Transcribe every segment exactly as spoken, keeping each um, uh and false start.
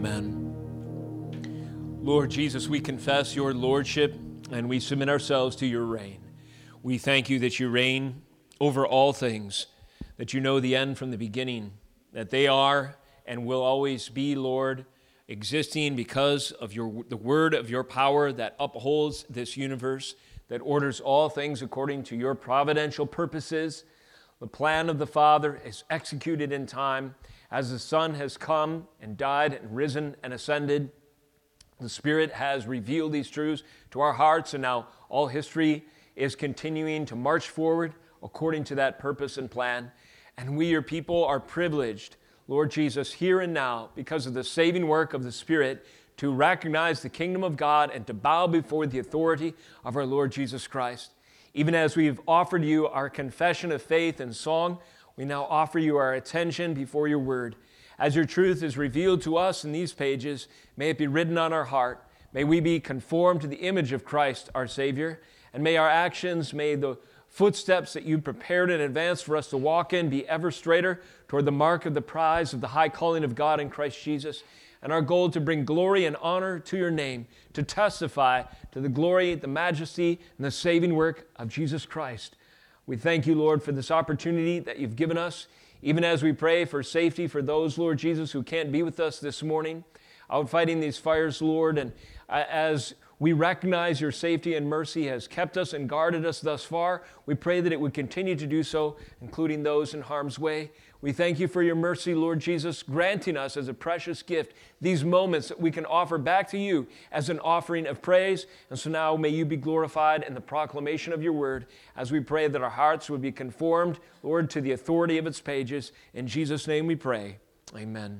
Amen. Lord Jesus, we confess your lordship and we submit ourselves to your reign. We thank you that you reign over all things, that you know the end from the beginning, that they are and will always be, Lord, existing because of your the word of your power that upholds this universe, that orders all things according to your providential purposes. The plan of the Father is executed in time. As the Son has come and died and risen and ascended, the Spirit has revealed these truths to our hearts, and now all history is continuing to march forward according to that purpose and plan. And we, your people, are privileged, Lord Jesus, here and now, because of the saving work of the Spirit, to recognize the kingdom of God and to bow before the authority of our Lord Jesus Christ. Even as we've offered you our confession of faith and song, we now offer you our attention before your word. As your truth is revealed to us in these pages, may it be written on our heart. May we be conformed to the image of Christ, our Savior, and may our actions, may the footsteps that you prepared in advance for us to walk in be ever straighter toward the mark of the prize of the high calling of God in Christ Jesus, and our goal to bring glory and honor to your name, to testify to the glory, the majesty, and the saving work of Jesus Christ. We thank you, Lord, for this opportunity that you've given us, even as we pray for safety for those, Lord Jesus, who can't be with us this morning, out fighting these fires, Lord, and as we recognize your safety and mercy has kept us and guarded us thus far, we pray that it would continue to do so, including those in harm's way. We thank you for your mercy, Lord Jesus, granting us as a precious gift these moments that we can offer back to you as an offering of praise. And so now may you be glorified in the proclamation of your word as we pray that our hearts would be conformed, Lord, to the authority of its pages. In Jesus' name we pray. Amen.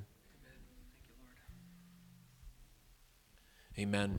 Amen.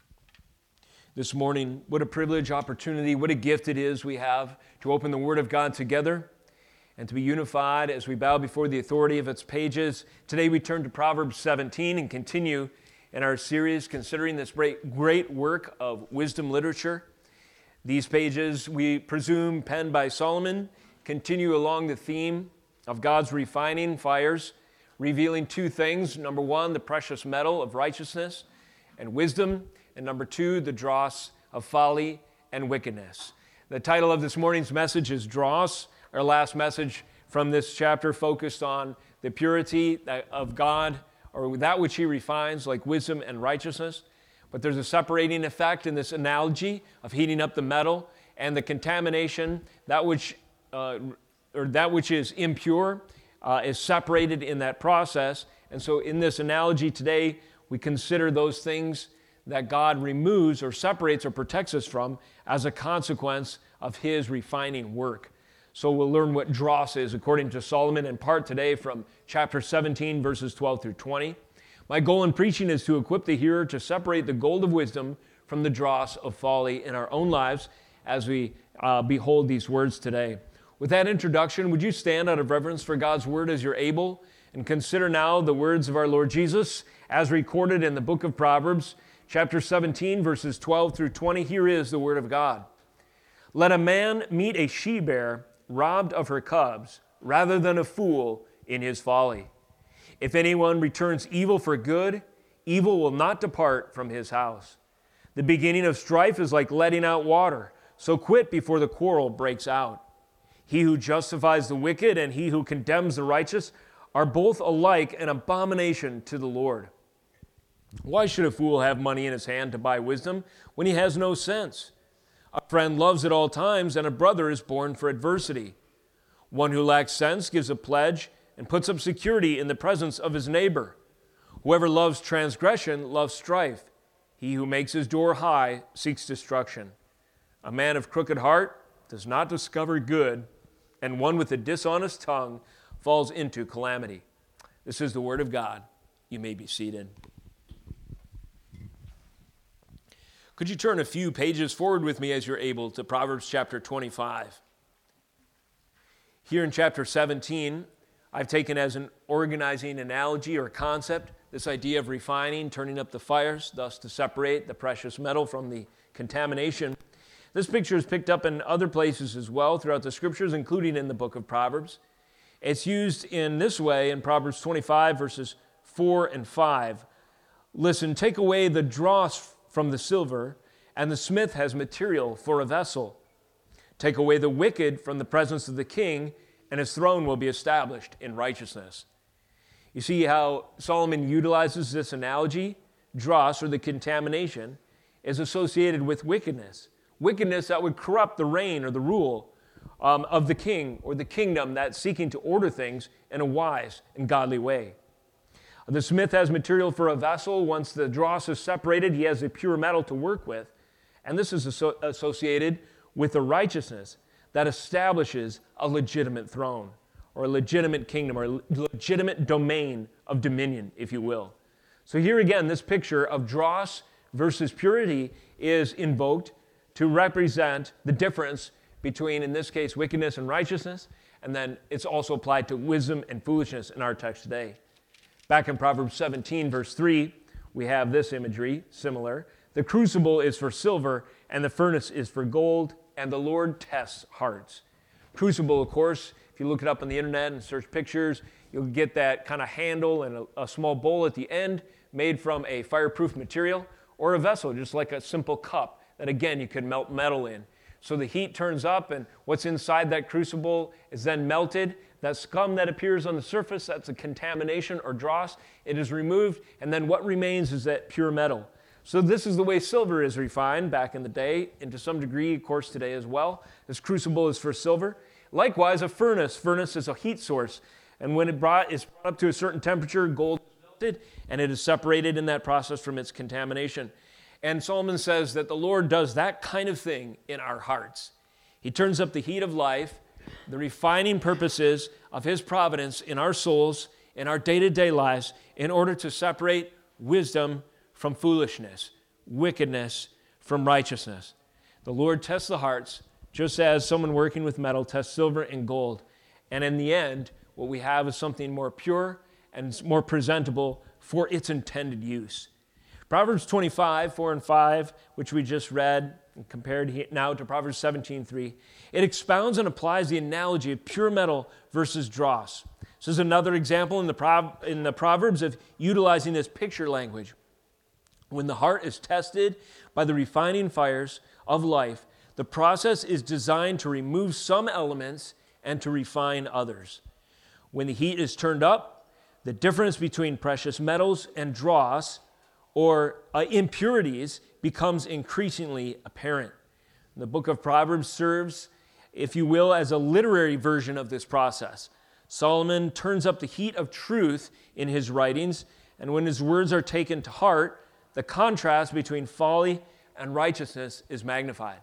This morning, what a privilege, opportunity, what a gift it is we have to open the Word of God together and to be unified as we bow before the authority of its pages. Today we turn to Proverbs seventeen and continue in our series considering this great, great work of wisdom literature. These pages, we presume, penned by Solomon, continue along the theme of God's refining fires, revealing two things. Number one, the precious metal of righteousness and wisdom, and number two, the dross of folly and wickedness. The title of this morning's message is Dross. Our last message from this chapter focused on the purity of God, or that which he refines, like wisdom and righteousness. But there's a separating effect in this analogy of heating up the metal and the contamination, that which, uh, or that which is impure uh, is separated in that process. And so in this analogy today, we consider those things that God removes or separates or protects us from as a consequence of his refining work. So we'll learn what dross is according to Solomon in part today from chapter seventeen, verses twelve through twenty. My goal in preaching is to equip the hearer to separate the gold of wisdom from the dross of folly in our own lives as we uh, behold these words today. With that introduction, would you stand out of reverence for God's word as you're able, and consider now the words of our Lord Jesus as recorded in the book of Proverbs, chapter seventeen, verses twelve through twenty. Here is the word of God. Let a man meet a she-bear robbed of her cubs, rather than a fool in his folly. If anyone returns evil for good, evil will not depart from his house. The beginning of strife is like letting out water, so quit before the quarrel breaks out. He who justifies the wicked and he who condemns the righteous are both alike an abomination to the Lord. Why should a fool have money in his hand to buy wisdom when he has no sense? A friend loves at all times, and a brother is born for adversity. One who lacks sense gives a pledge and puts up security in the presence of his neighbor. Whoever loves transgression loves strife. He who makes his door high seeks destruction. A man of crooked heart does not discover good, and one with a dishonest tongue falls into calamity. This is the word of God. You may be seated. Could you turn a few pages forward with me as you're able to Proverbs chapter twenty-five? Here in chapter seventeen, I've taken as an organizing analogy or concept this idea of refining, turning up the fires, thus to separate the precious metal from the contamination. This picture is picked up in other places as well throughout the scriptures, including in the book of Proverbs. It's used in this way in Proverbs twenty-five, verses four and five. Listen, take away the dross from the silver, and the smith has material for a vessel. Take away the wicked from the presence of the king, and his throne will be established in righteousness. You see how Solomon utilizes this analogy? Dross, or the contamination, is associated with wickedness. Wickedness that would corrupt the reign or the rule um, of the king or the kingdom that's seeking to order things in a wise and godly way. The smith has material for a vessel. Once the dross is separated, he has a pure metal to work with. And this is asso- associated with the righteousness that establishes a legitimate throne or a legitimate kingdom or a legitimate domain of dominion, if you will. So here again, this picture of dross versus purity is invoked to represent the difference between, in this case, wickedness and righteousness, and then it's also applied to wisdom and foolishness in our text today. Back in Proverbs seventeen, verse three, we have this imagery, similar. The crucible is for silver, and the furnace is for gold, and the Lord tests hearts. Crucible, of course, if you look it up on the internet and search pictures, you'll get that kind of handle and a, a small bowl at the end made from a fireproof material, or a vessel, just like a simple cup that, again, you could melt metal in. So the heat turns up, and what's inside that crucible is then melted. That scum that appears on the surface, that's a contamination or dross. It is removed, and then what remains is that pure metal. So this is the way silver is refined back in the day, and to some degree, of course, today as well. This crucible is for silver. Likewise, a furnace. Furnace is a heat source, and when it brought, is brought up to a certain temperature, gold is melted, and it is separated in that process from its contamination. And Solomon says that the Lord does that kind of thing in our hearts. He turns up the heat of life, the refining purposes of his providence in our souls, in our day-to-day lives, in order to separate wisdom from foolishness, wickedness from righteousness. The Lord tests the hearts, just as someone working with metal tests silver and gold. And in the end, what we have is something more pure and more presentable for its intended use. Proverbs twenty-five, four and five, which we just read, and compared now to Proverbs seventeen, three, it expounds and applies the analogy of pure metal versus dross. This is another example in the, Pro- in the Proverbs of utilizing this picture language. When the heart is tested by the refining fires of life, the process is designed to remove some elements and to refine others. When the heat is turned up, the difference between precious metals and dross or uh, impurities becomes increasingly apparent. The book of Proverbs serves, if you will, as a literary version of this process. Solomon turns up the heat of truth in his writings, and when his words are taken to heart, the contrast between folly and righteousness is magnified.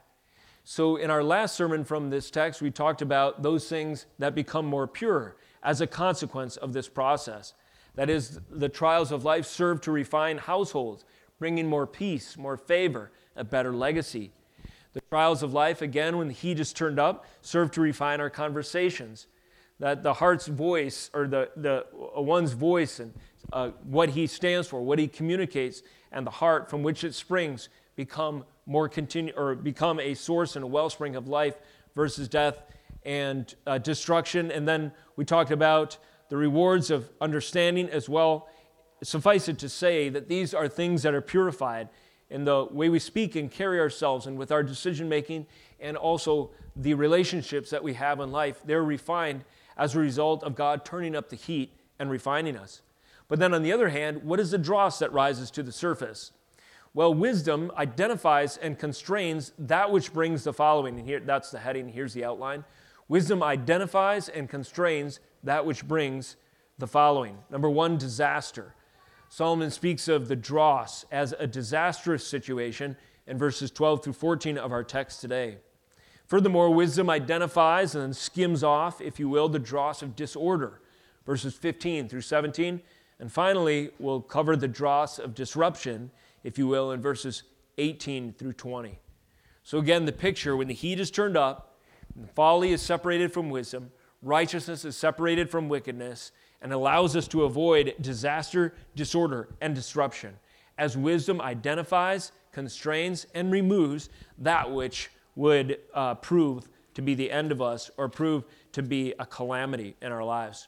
So in our last sermon from this text, we talked about those things that become more pure as a consequence of this process. That is, the trials of life serve to refine households, bringing more peace, more favor, a better legacy. The trials of life, again, when the heat is turned up, serve to refine our conversations. That the heart's voice, or the, the uh, one's voice and uh, what he stands for, what he communicates, and the heart from which it springs become more continue or become a source and a wellspring of life versus death and uh, destruction. And then we talked about the rewards of understanding as well. Suffice it to say that these are things that are purified in the way we speak and carry ourselves and with our decision making, and also the relationships that we have in life. They're refined as a result of God turning up the heat and refining us. But then on the other hand, what is the dross that rises to the surface? Well, wisdom identifies and constrains that which brings the following. And here, that's the heading. Here's the outline. Wisdom identifies and constrains that which brings the following. Number one, disaster. Solomon speaks of the dross as a disastrous situation in verses twelve through fourteen of our text today. Furthermore, wisdom identifies and then skims off, if you will, the dross of disorder, verses fifteen through seventeen. And finally, we'll cover the dross of disruption, if you will, in verses eighteen through twenty. So again, the picture, when the heat is turned up, folly is separated from wisdom, righteousness is separated from wickedness, and allows us to avoid disaster, disorder, and disruption, as wisdom identifies, constrains, and removes that which would uh, prove to be the end of us or prove to be a calamity in our lives.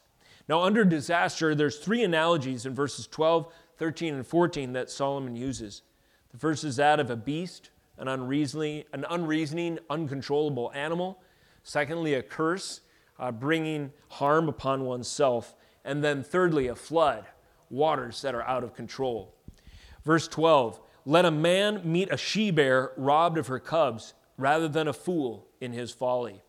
Now, under disaster, there's three analogies in verses twelve, thirteen, and fourteen that Solomon uses. The first is that of a beast, an unreasoning, an unreasoning, uncontrollable animal. Secondly, a curse, uh, bringing harm upon oneself. And then thirdly, a flood, waters that are out of control. Verse twelve, let a man meet a she-bear robbed of her cubs rather than a fool in his folly.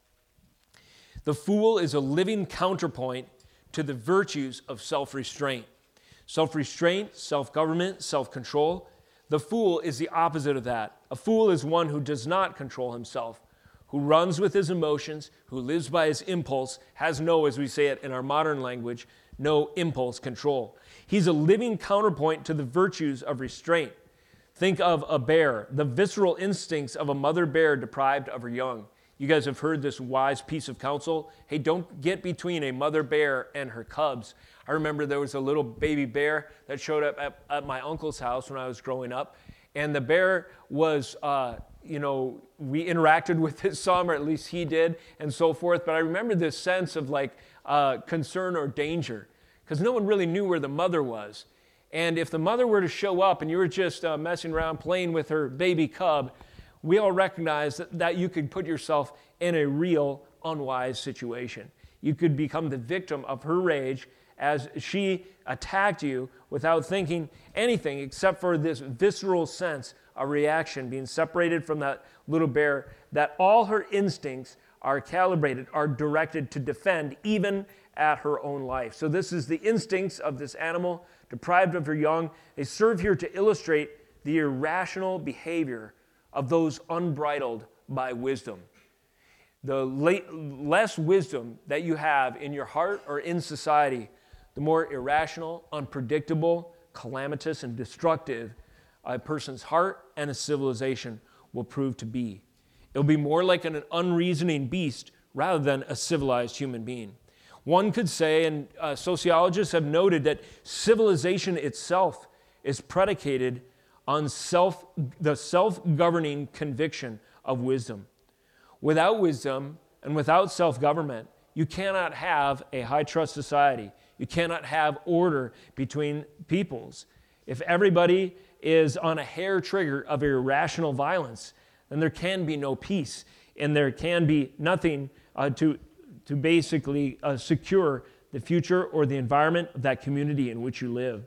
The fool is a living counterpoint to the virtues of self-restraint. Self-restraint, self-government, self-control. The fool is the opposite of that. A fool is one who does not control himself, who runs with his emotions, who lives by his impulse, has no, as we say it in our modern language, no impulse control. He's a living counterpoint to the virtues of restraint. Think of a bear, the visceral instincts of a mother bear deprived of her young. You guys have heard this wise piece of counsel. Hey, don't get between a mother bear and her cubs. I remember there was a little baby bear that showed up at, at my uncle's house when I was growing up. And the bear was, uh, you know, we interacted with it some, or at least he did, and so forth. But I remember this sense of like uh, concern or danger, because no one really knew where the mother was. And if the mother were to show up and you were just uh, messing around playing with her baby cub, we all recognize that, that you could put yourself in a real unwise situation. You could become the victim of her rage as she attacked you without thinking anything except for this visceral sense of reaction, being separated from that little bear, that all her instincts are calibrated, are directed to defend even at her own life. So this is the instincts of this animal deprived of her young. They serve here to illustrate the irrational behavior of those unbridled by wisdom. The late, less wisdom that you have in your heart or in society, the more irrational, unpredictable, calamitous, and destructive a person's heart and a civilization will prove to be. It'll be more like an unreasoning beast rather than a civilized human being. One could say, and uh, sociologists have noted, that civilization itself is predicated on self, the self-governing conviction of wisdom. Without wisdom and without self-government, you cannot have a high-trust society. You cannot have order between peoples. If everybody is on a hair trigger of irrational violence, then there can be no peace, and there can be nothing uh, to, to basically uh, secure the future or the environment of that community in which you live,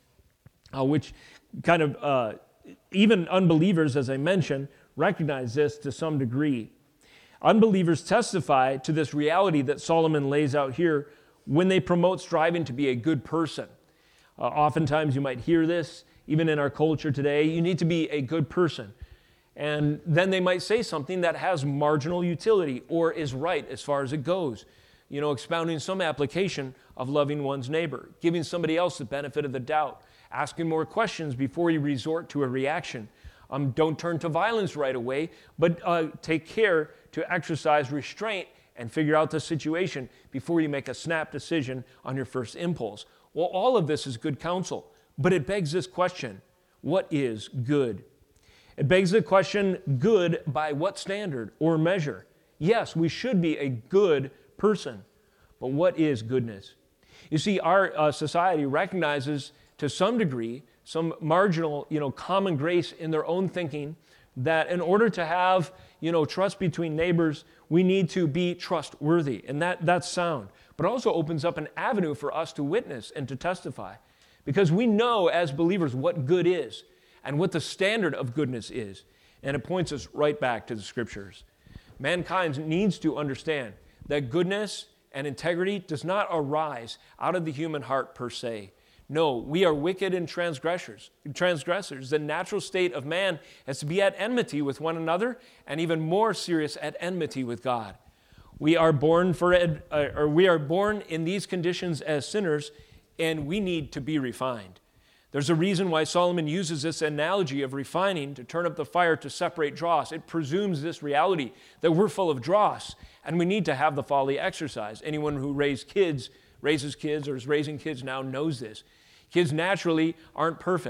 uh, which kind of, uh, even unbelievers, as I mentioned, recognize this to some degree. Unbelievers testify to this reality that Solomon lays out here when they promote striving to be a good person. Uh, oftentimes you might hear this, even in our culture today, you need to be a good person. And then they might say something that has marginal utility or is right as far as it goes. You know, expounding some application of loving one's neighbor, giving somebody else the benefit of the doubt, asking more questions before you resort to a reaction. Um, don't turn to violence right away, but uh, take care to exercise restraint and figure out the situation before you make a snap decision on your first impulse. Well, all of this is good counsel, but it begs this question: what is good? It begs the question, good by what standard or measure? Yes, we should be a good person, but what is goodness? You see, our uh, society recognizes to some degree some marginal, you know, common grace in their own thinking, that in order to have, you know, trust between neighbors, we need to be trustworthy, and that, that's sound. But it also opens up an avenue for us to witness and to testify, because we know as believers what good is and what the standard of goodness is, and it points us right back to the Scriptures. Mankind needs to understand that goodness and integrity does not arise out of the human heart per se. No, we are wicked and transgressors. Transgressors. The natural state of man is to be at enmity with one another, and even more serious, at enmity with God. We are born for, ed, uh, or we are born in these conditions as sinners, and we need to be refined. There's a reason why Solomon uses this analogy of refining to turn up the fire to separate dross. It presumes this reality that we're full of dross, and we need to have the folly exercised. Anyone who raised kids, raises kids, or is raising kids now knows this. Kids naturally aren't perfect.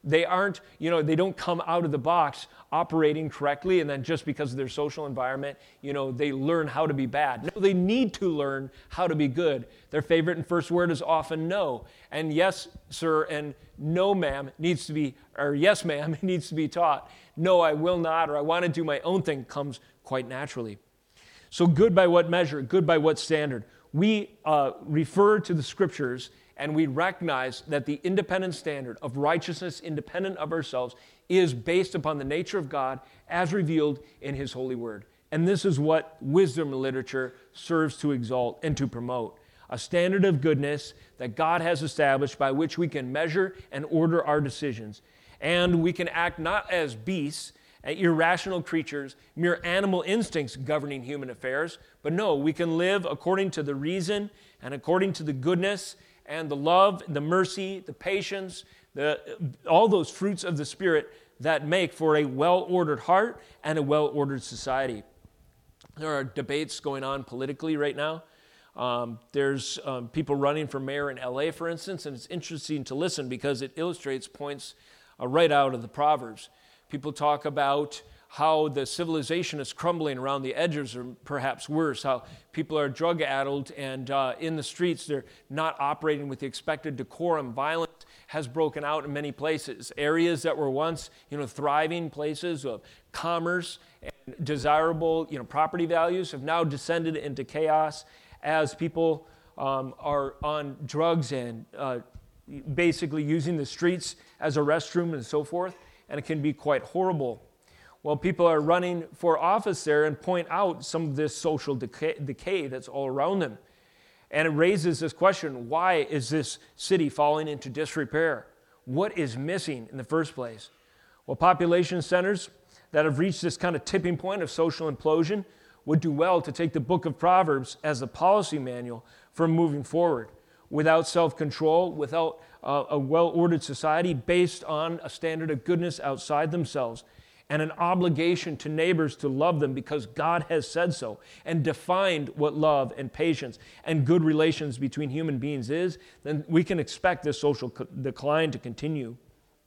They aren't, you know, they don't come out of the box operating correctly, and then just because of their social environment, you know, they learn how to be bad. No, they need to learn how to be good. Their favorite and first word is often no. And yes, sir, and no, ma'am, needs to be, or yes, ma'am, needs to be taught. No, I will not, or I want to do my own thing comes quite naturally. So good by what measure? Good by what standard? We uh, refer to the scriptures and we recognize that the independent standard of righteousness, independent of ourselves, is based upon the nature of God as revealed in His holy word. And this is what wisdom literature serves to exalt and to promote. A standard of goodness that God has established by which we can measure and order our decisions. And we can act not as beasts, irrational creatures, mere animal instincts governing human affairs, but no, we can live according to the reason and according to the goodness and the love, the mercy, the patience, the, all those fruits of the Spirit that make for a well-ordered heart and a well-ordered society. There are debates going on politically right now. Um, there's um, people running for mayor in L A, for instance, and it's interesting to listen because it illustrates points uh, right out of the Proverbs. People talk about how the civilization is crumbling around the edges, or perhaps worse, how people are drug-addled and uh, in the streets they're not operating with the expected decorum. Violence has broken out in many places. Areas that were once, you know, thriving places of commerce and desirable, you know, property values have now descended into chaos as people um, are on drugs and uh, basically using the streets as a restroom and so forth, and it can be quite horrible. Well, people are running for office there and point out some of this social decay, decay that's all around them. And it raises this question, why is this city falling into disrepair? What is missing in the first place? Well, population centers that have reached this kind of tipping point of social implosion would do well to take the book of Proverbs as a policy manual for moving forward. Without self-control, without uh, a well-ordered society based on a standard of goodness outside themselves, and an obligation to neighbors to love them because God has said so and defined what love and patience and good relations between human beings is, then we can expect this social co- decline to continue.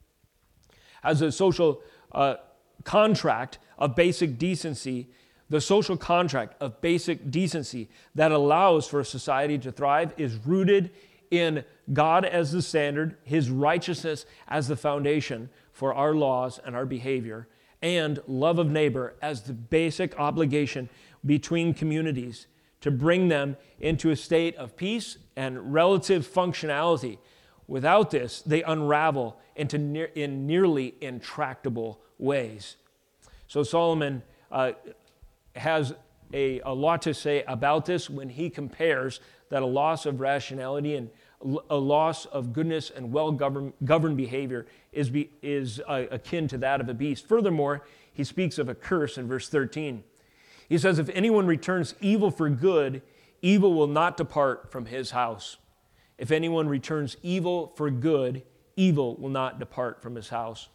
As a social uh, contract of basic decency, the social contract of basic decency that allows for a society to thrive is rooted in God as the standard, His righteousness as the foundation for our laws and our behavior, and love of neighbor as the basic obligation between communities to bring them into a state of peace and relative functionality. Without this, they unravel into near, in nearly intractable ways. So Solomon uh, has a, a lot to say about this when he compares that a loss of rationality and a loss of goodness and well-governed governed behavior is, be, is uh, akin to that of a beast. Furthermore, he speaks of a curse in verse thirteen. He says, if anyone returns evil for good, evil will not depart from his house. If anyone returns evil for good, evil will not depart from his house.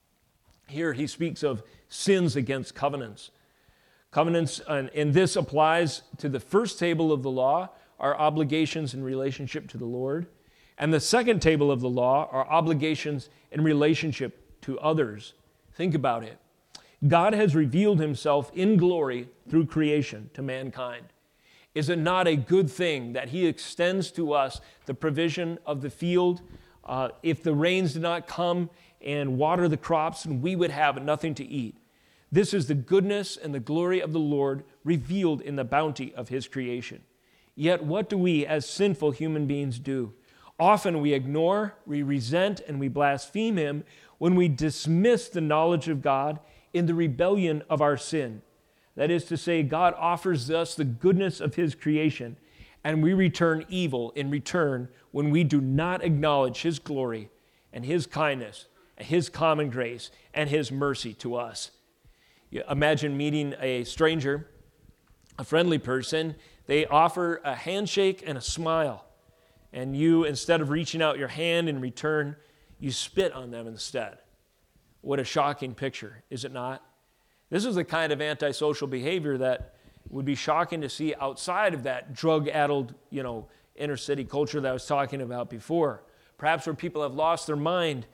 Here he speaks of sins against covenants. Covenants, and, and this applies to the first table of the law, our obligations in relationship to the Lord. And the second table of the law are obligations in relationship to others. Think about it. God has revealed Himself in glory through creation to mankind. Is it not a good thing that He extends to us the provision of the field? Uh, if the rains did not come and water the crops, and we would have nothing to eat. This is the goodness and the glory of the Lord revealed in the bounty of His creation. Yet what do we as sinful human beings do? Often we ignore, we resent, and we blaspheme Him when we dismiss the knowledge of God in the rebellion of our sin. That is to say, God offers us the goodness of His creation, and we return evil in return when we do not acknowledge His glory and His kindness, and His common grace, and His mercy to us. You imagine meeting a stranger, a friendly person. They offer a handshake and a smile. And you, instead of reaching out your hand in return, you spit on them instead. What a shocking picture, is it not? This is the kind of antisocial behavior that would be shocking to see outside of that drug-addled, you know, inner city culture that I was talking about before. Perhaps where people have lost their mind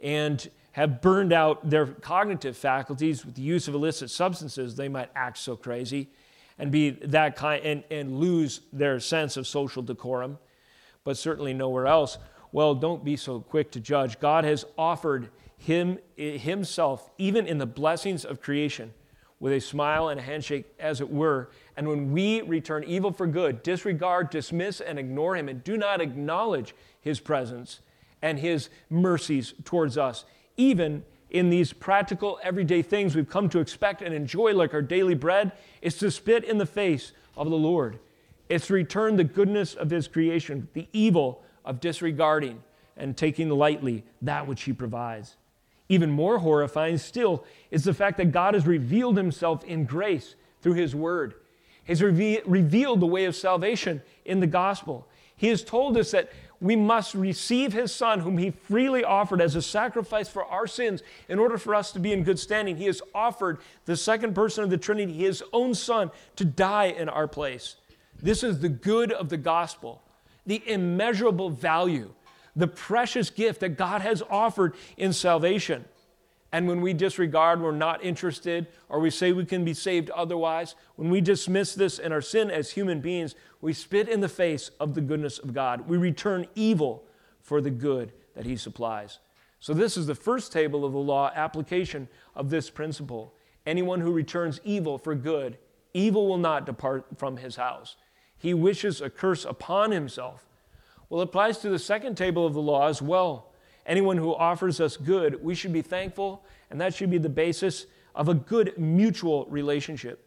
and have burned out their cognitive faculties with the use of illicit substances, they might act so crazy and be that kind and, and lose their sense of social decorum, but certainly nowhere else. Well, don't be so quick to judge. God has offered him himself, even in the blessings of creation, with a smile and a handshake, as it were. And when we return evil for good, disregard, dismiss, and ignore him, and do not acknowledge his presence and his mercies towards us, even in these practical, everyday things we've come to expect and enjoy, like our daily bread, it's to spit in the face of the Lord. It's to return the goodness of his creation, the evil of disregarding and taking lightly that which he provides. Even more horrifying still is the fact that God has revealed himself in grace through his word. He's reve- revealed the way of salvation in the gospel. He has told us that we must receive his Son, whom he freely offered as a sacrifice for our sins in order for us to be in good standing. He has offered the second person of the Trinity, his own Son, to die in our place. This is the good of the gospel, the immeasurable value, the precious gift that God has offered in salvation. And when we disregard, we're not interested, or we say we can be saved otherwise, when we dismiss this in our sin as human beings, we spit in the face of the goodness of God. We return evil for the good that he supplies. So this is the first table of the law application of this principle. Anyone who returns evil for good, evil will not depart from his house. He wishes a curse upon himself. Well, it applies to the second table of the law as well. Anyone who offers us good, we should be thankful, and that should be the basis of a good mutual relationship.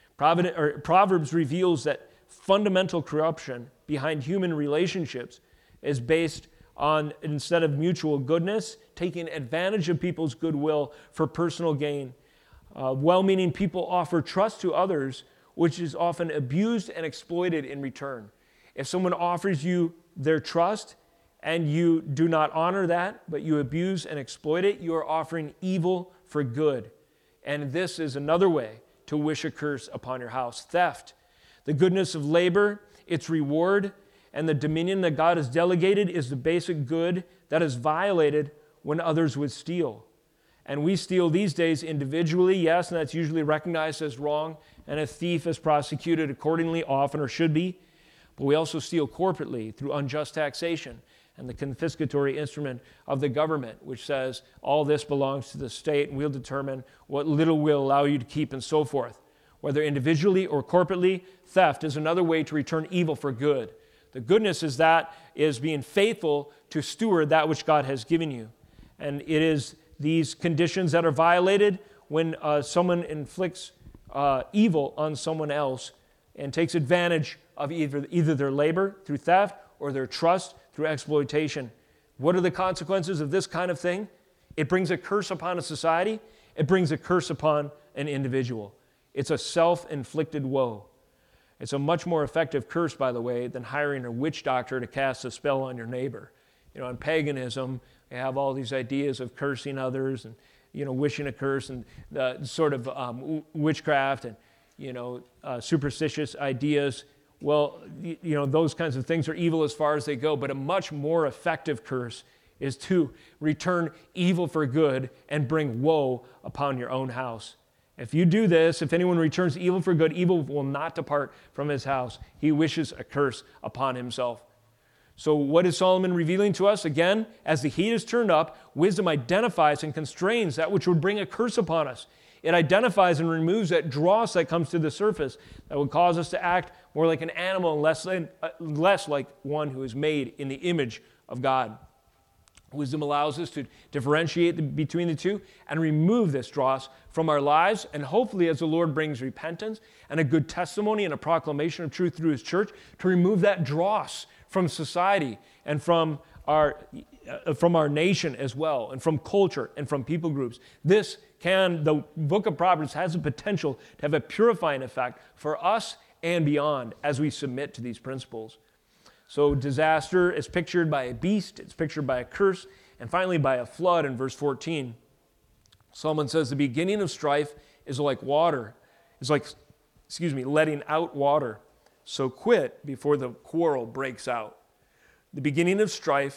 Proverbs reveals that fundamental corruption behind human relationships is based on, instead of mutual goodness, taking advantage of people's goodwill for personal gain. Uh, well-meaning people offer trust to others, which is often abused and exploited in return. If someone offers you their trust, and you do not honor that, but you abuse and exploit it, you are offering evil for good. And this is another way to wish a curse upon your house. Theft. The goodness of labor, its reward, and the dominion that God has delegated is the basic good that is violated when others would steal. And we steal these days individually, yes, and that's usually recognized as wrong, and a thief is prosecuted accordingly, often, or should be. But we also steal corporately through unjust taxation and the confiscatory instrument of the government, which says all this belongs to the state and we'll determine what little we'll allow you to keep and so forth. Whether individually or corporately, theft is another way to return evil for good. The goodness is that is being faithful to steward that which God has given you. And it is these conditions that are violated when uh, someone inflicts uh, evil on someone else and takes advantage of either, either their labor through theft or their trust through exploitation. What are the consequences of this kind of thing? It brings a curse upon a society. It brings a curse upon an individual. It's a self-inflicted woe. It's a much more effective curse, by the way, than hiring a witch doctor to cast a spell on your neighbor. You know, in paganism, they have all these ideas of cursing others and, you know, wishing a curse and uh, sort of um, witchcraft and, you know, uh, superstitious ideas. Well, you know, those kinds of things are evil as far as they go, but a much more effective curse is to return evil for good and bring woe upon your own house. If you do this, if anyone returns evil for good, evil will not depart from his house. He wishes a curse upon himself. So what is Solomon revealing to us? Again, as the heat is turned up, wisdom identifies and constrains that which would bring a curse upon us. It identifies and removes that dross that comes to the surface that would cause us to act more like an animal and less, than, uh, less like one who is made in the image of God. Wisdom allows us to differentiate the, between the two and remove this dross from our lives, and hopefully as the Lord brings repentance and a good testimony and a proclamation of truth through his church, to remove that dross from society and from our, uh, from our nation as well, and from culture and from people groups. This can, the book of Proverbs has the potential to have a purifying effect for us and beyond as we submit to these principles. So disaster is pictured by a beast, it's pictured by a curse, and finally by a flood in verse fourteen. Solomon says the beginning of strife is like water, is like, excuse me, letting out water. So quit before the quarrel breaks out. The beginning of strife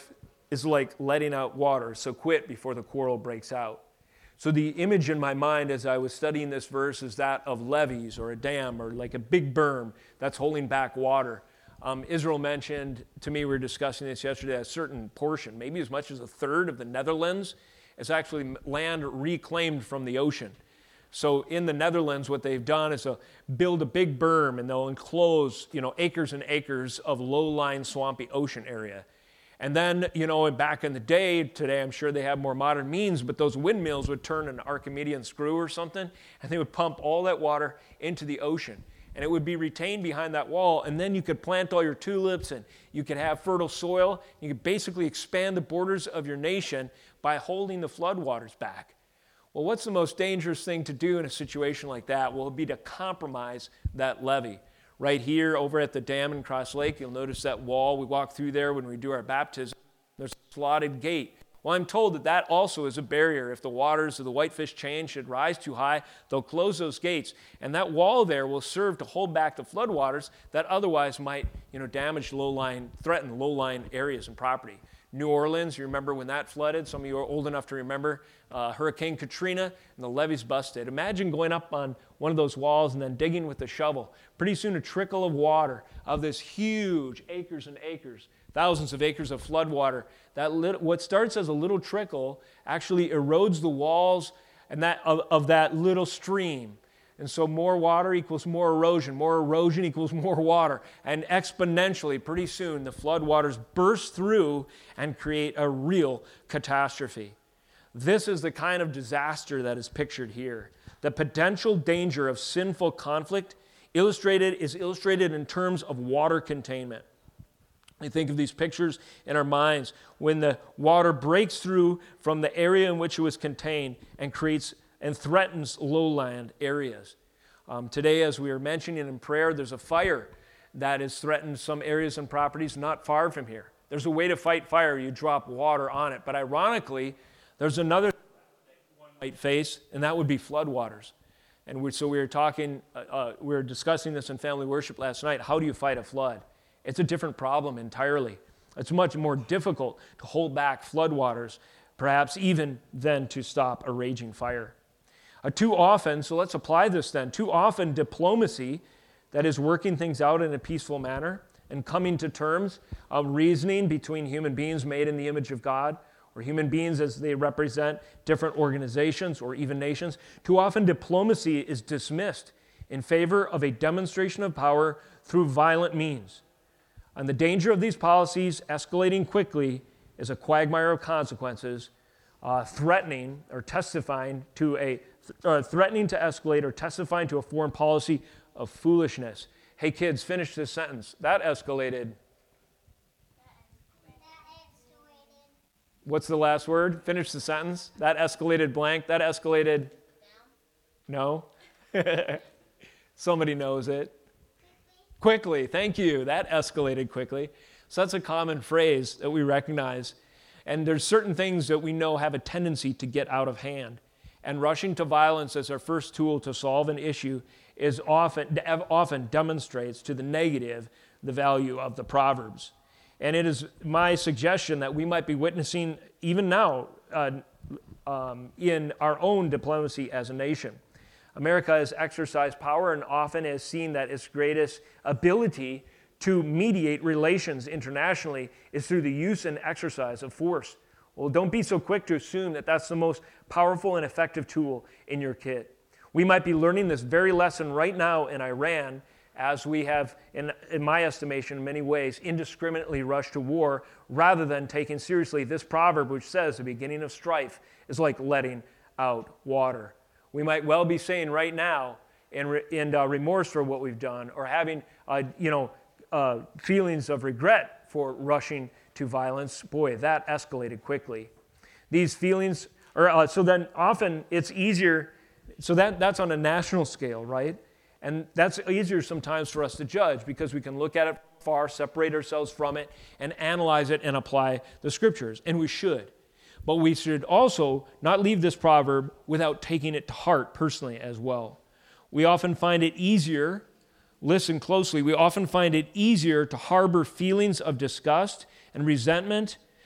is like letting out water, so quit before the quarrel breaks out. So the image in my mind as I was studying this verse is that of levees or a dam or like a big berm that's holding back water. Um, Israel mentioned to me, we were discussing this yesterday, a certain portion, maybe as much as a third of the Netherlands is actually land reclaimed from the ocean. So in the Netherlands, what they've done is to build a big berm and they'll enclose, you know, acres and acres of low-lying swampy ocean area. And then, you know, back in the day, today I'm sure they have more modern means, but those windmills would turn an Archimedean screw or something, and they would pump all that water into the ocean. And it would be retained behind that wall, and then you could plant all your tulips, and you could have fertile soil. You could basically expand the borders of your nation by holding the floodwaters back. Well, what's the most dangerous thing to do in a situation like that? Well, it would be to compromise that levee. Right here over at the dam in Cross Lake, you'll notice that wall. We walk through there when we do our baptism. There's a slotted gate. Well, I'm told that that also is a barrier. If the waters of the Whitefish Chain should rise too high, they'll close those gates. And that wall there will serve to hold back the floodwaters that otherwise might, you know, damage low-lying, threaten low-lying areas and property. New Orleans, you remember when that flooded? Some of you are old enough to remember uh, Hurricane Katrina and the levees busted. Imagine going up on one of those walls and then digging with a shovel. Pretty soon a trickle of water of this huge acres and acres, thousands of acres of flood water. That lit, what starts as a little trickle actually erodes the walls and that of, of that little stream. And so more water equals more erosion. More erosion equals more water. And exponentially, pretty soon, the floodwaters burst through and create a real catastrophe. This is the kind of disaster that is pictured here. The potential danger of sinful conflict illustrated is illustrated in terms of water containment. We think of these pictures in our minds when the water breaks through from the area in which it was contained and creates and threatens lowland areas. Um, today, as we are mentioning in prayer, there's a fire that has threatened some areas and properties not far from here. There's a way to fight fire. You drop water on it. But ironically, there's another thing one might face, and that would be floodwaters. And we, so we were talking, uh, uh, we were discussing this in family worship last night. How do you fight a flood? It's a different problem entirely. It's much more difficult to hold back floodwaters, perhaps even than to stop a raging fire. Uh, too often, so let's apply this then, too often diplomacy, that is working things out in a peaceful manner and coming to terms of reasoning between human beings made in the image of God, or human beings as they represent different organizations or even nations, too often diplomacy is dismissed in favor of a demonstration of power through violent means. And the danger of these policies escalating quickly is a quagmire of consequences, uh, threatening or testifying to a uh, threatening to escalate or testifying to a foreign policy of foolishness. Hey kids, finish this sentence. That escalated. What's the last word? Finish the sentence. That escalated blank. That escalated. No. Somebody knows it. Quickly, thank you. That escalated quickly. So that's a common phrase that we recognize. And there's certain things that we know have a tendency to get out of hand. And rushing to violence as our first tool to solve an issue is often, often demonstrates to the negative the value of the Proverbs. And it is my suggestion that we might be witnessing even now uh, um, in our own diplomacy as a nation. America has exercised power and often has seen that its greatest ability to mediate relations internationally is through the use and exercise of force. Well, don't be so quick to assume that that's the most powerful and effective tool in your kit. We might be learning this very lesson right now in Iran as we have, in, in my estimation, in many ways, indiscriminately rushed to war rather than taking seriously this proverb which says the beginning of strife is like letting out water. We might well be saying right now in, re, in uh, remorse for what we've done or having uh, you know, uh, feelings of regret for rushing to violence. Boy, that escalated quickly. These feelings, or uh, so then often it's easier, so that, that's on a national scale, right? And that's easier sometimes for us to judge because we can look at it far, separate ourselves from it, and analyze it and apply the scriptures, and we should. But we should also not leave this proverb without taking it to heart personally as well. We often find it easier, listen closely, we often find it easier to harbor feelings of disgust and resentment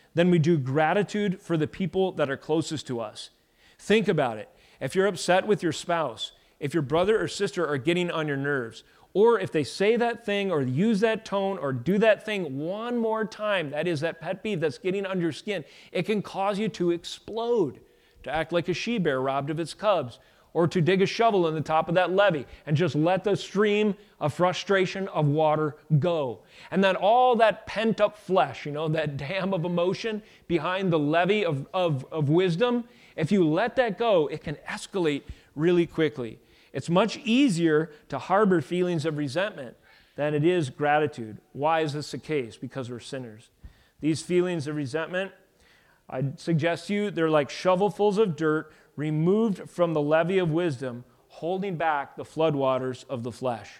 than we do gratitude for the people that are closest to us. Think about it. If you're upset with your spouse, if your brother or sister are getting on your nerves, or if they say that thing or use that tone or do that thing one more time, that is that pet peeve that's getting under your skin, it can cause you to explode, to act like a she-bear robbed of its cubs, or to dig a shovel in the top of that levee and just let the stream of frustration of water go. And then all that pent-up flesh, you know, that dam of emotion behind the levee of, of, of wisdom, if you let that go, it can escalate really quickly. It's much easier to harbor feelings of resentment than it is gratitude. Why is this the case? Because we're sinners. These feelings of resentment, I suggest to you, they're like shovelfuls of dirt removed from the levee of wisdom, holding back the floodwaters of the flesh.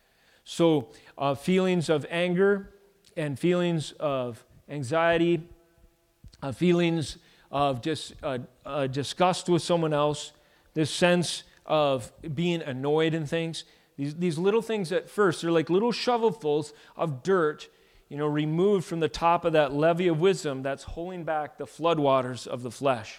So uh, feelings of anger and feelings of anxiety, uh, feelings of dis, uh, uh, disgust with someone else, this sense of being annoyed in things. These, these little things at first, they're like little shovelfuls of dirt, you know, removed from the top of that levee of wisdom that's holding back the floodwaters of the flesh.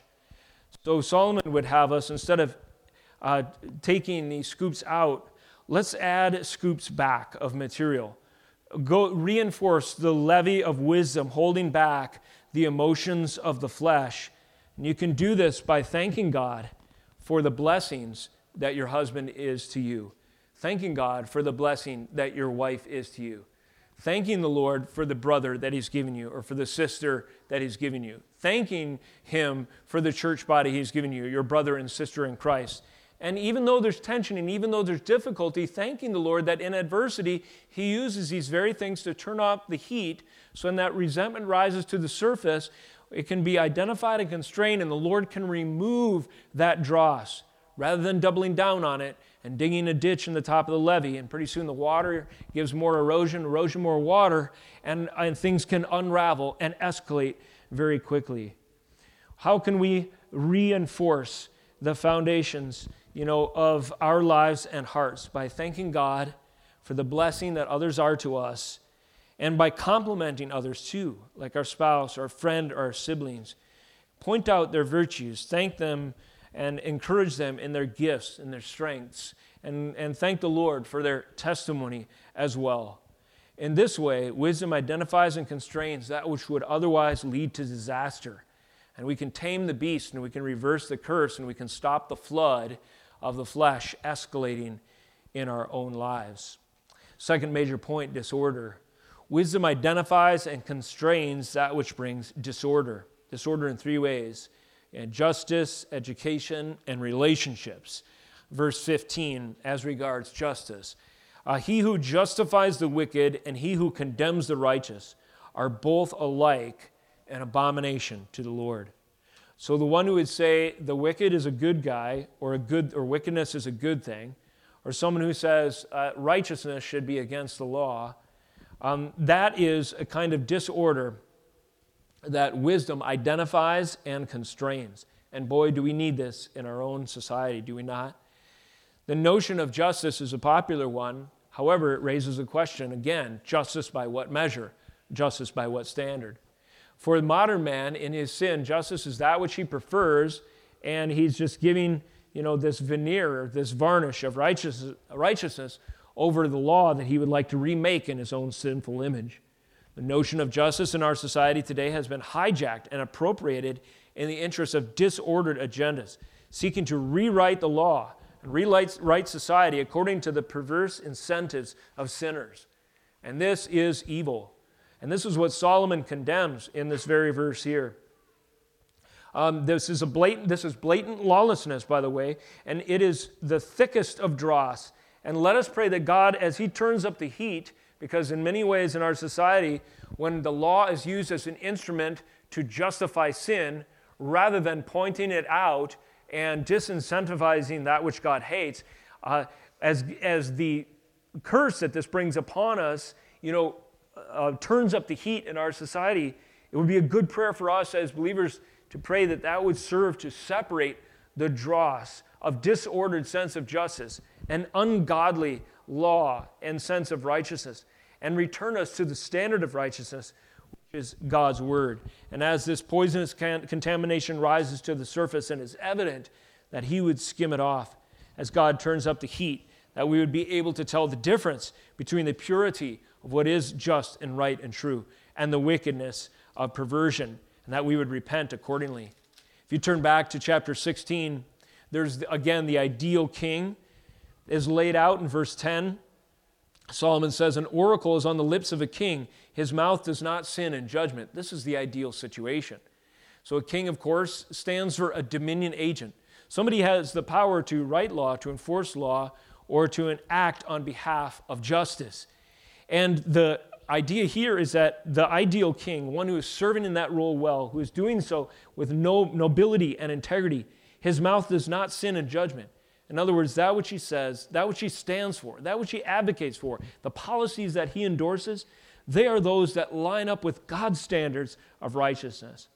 So Solomon would have us, instead of uh, taking these scoops out, let's add scoops back of material. Go reinforce the levee of wisdom, holding back the emotions of the flesh. And you can do this by thanking God for the blessings that your husband is to you. Thanking God for the blessing that your wife is to you. Thanking the Lord for the brother that he's given you, or for the sister that he's given you. Thanking him for the church body he's given you, your brother and sister in Christ. And even though there's tension and even though there's difficulty, thanking the Lord that in adversity, he uses these very things to turn off the heat, so when that resentment rises to the surface, it can be identified and constrained, and the Lord can remove that dross rather than doubling down on it and digging a ditch in the top of the levee. And pretty soon the water gives more erosion, erosion more water, and, and things can unravel and escalate very quickly. How can we reinforce the foundations, you know, of our lives and hearts? By thanking God for the blessing that others are to us, and by complimenting others too, like our spouse, our friend, or our siblings. Point out their virtues, thank them, and encourage them in their gifts and their strengths, and, and thank the Lord for their testimony as well. In this way, wisdom identifies and constrains that which would otherwise lead to disaster. And we can tame the beast, and we can reverse the curse, and we can stop the flood of the flesh escalating in our own lives. Second major point, disorder. Wisdom identifies and constrains that which brings disorder. Disorder in three ways: and justice, education, and relationships. Verse fifteen, as regards justice. Uh, he who justifies the wicked and he who condemns the righteous are both alike an abomination to the Lord. So the one who would say the wicked is a good guy, or a good, or wickedness is a good thing, or someone who says uh, righteousness should be against the law, um, that is a kind of disorder that wisdom identifies and constrains. And boy, do we need this in our own society, do we not? The notion of justice is a popular one. However, it raises a question, again, justice by what measure? Justice by what standard? For the modern man, in his sin, justice is that which he prefers, and he's just giving, you know, this veneer, this varnish of righteousness, righteousness over the law that he would like to remake in his own sinful image. The notion of justice in our society today has been hijacked and appropriated in the interest of disordered agendas, seeking to rewrite the law and rewrite society according to the perverse incentives of sinners. And this is evil. And this is what Solomon condemns in this very verse here. Um, this is a blatant, this is blatant lawlessness, by the way, and it is the thickest of dross. And let us pray that God, as He turns up the heat, because in many ways in our society, when the law is used as an instrument to justify sin, rather than pointing it out and disincentivizing that which God hates, uh, as, as the curse that this brings upon us, you know, uh, turns up the heat in our society, it would be a good prayer for us as believers to pray that that would serve to separate the dross of disordered sense of justice and ungodly law and sense of righteousness, and return us to the standard of righteousness, which is God's word. And as this poisonous can- contamination rises to the surface and is evident, that he would skim it off as God turns up the heat, that we would be able to tell the difference between the purity of what is just and right and true and the wickedness of perversion, and that we would repent accordingly. If you turn back to chapter sixteen, there's again the ideal king is laid out in verse ten. Solomon says, an oracle is on the lips of a king. His mouth does not sin in judgment. This is the ideal situation. So a king, of course, stands for a dominion agent. Somebody has the power to write law, to enforce law, or to act on behalf of justice. And the idea here is that the ideal king, one who is serving in that role well, who is doing so with no nobility and integrity, his mouth does not sin in judgment. In other words, that which he says, that which he stands for, that which he advocates for, the policies that he endorses, they are those that line up with God's standards of righteousness.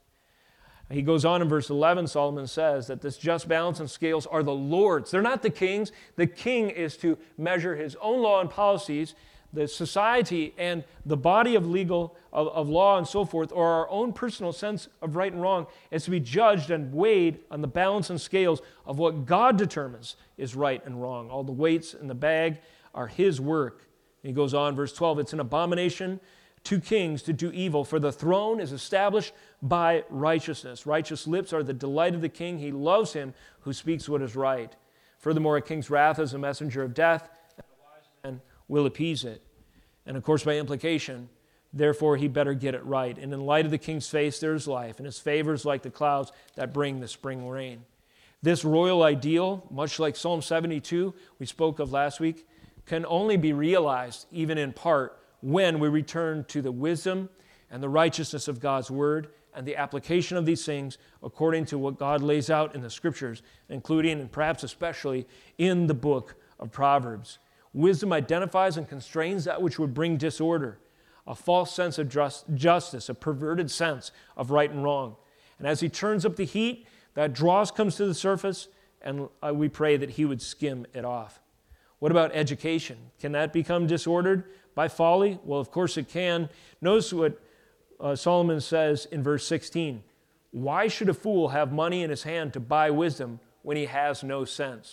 He goes on in verse eleven, Solomon says that this just balance and scales are the Lord's. They're not the king's. The king is to measure his own law and policies. The society and the body of legal, of, of law and so forth, or our own personal sense of right and wrong, is to be judged and weighed on the balance and scales of what God determines is right and wrong. All the weights in the bag are his work. And he goes on, verse twelve, it's an abomination to kings to do evil, for the throne is established by righteousness. Righteous lips are the delight of the king. He loves him who speaks what is right. Furthermore, a king's wrath is a messenger of death, and a wise man will appease it. And of course, by implication, therefore he better get it right. And in light of the king's face, there's life, and his favor is like the clouds that bring the spring rain. This royal ideal, much like Psalm seventy-two we spoke of last week, can only be realized, even in part, when we return to the wisdom and the righteousness of God's word and the application of these things according to what God lays out in the scriptures, including and perhaps especially in the book of Proverbs. Wisdom identifies and constrains that which would bring disorder, a false sense of just, justice, a perverted sense of right and wrong. And as he turns up the heat, that dross comes to the surface, and we pray that he would skim it off. What about education? Can that become disordered by folly? Well, of course it can. Notice what uh, Solomon says in verse sixteen. Why should a fool have money in his hand to buy wisdom when he has no sense?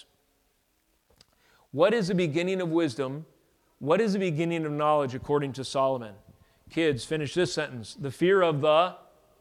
What is the beginning of wisdom? What is the beginning of knowledge according to Solomon? Kids, finish this sentence. The fear of the,